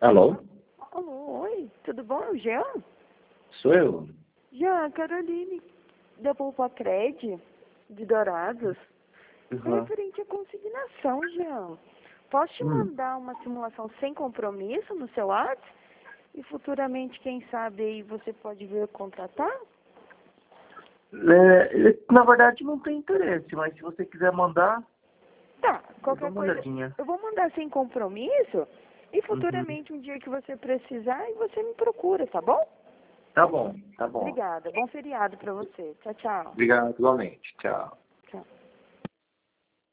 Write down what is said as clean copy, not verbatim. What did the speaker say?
Alô? Alô, oi, tudo bom, Jean? Sou eu. Jean, Caroline, da Pulpacred, de Dourados. Uhum. Referente à consignação, Jean. Posso te Hum. mandar uma simulação sem compromisso no seu WhatsApp? E futuramente, quem sabe, aí você pode vir contratar? Na verdade não tem interesse, mas se você quiser mandar, Tá, eu dou qualquer uma coisa, olhadinha. eu vou mandar sem compromisso. E Uhum. futuramente, um dia que você precisar, aí você me procura, tá bom? Tá bom, tá bom. Obrigada. Bom feriado pra você. Tchau, tchau. Obrigado, igualmente. Tchau.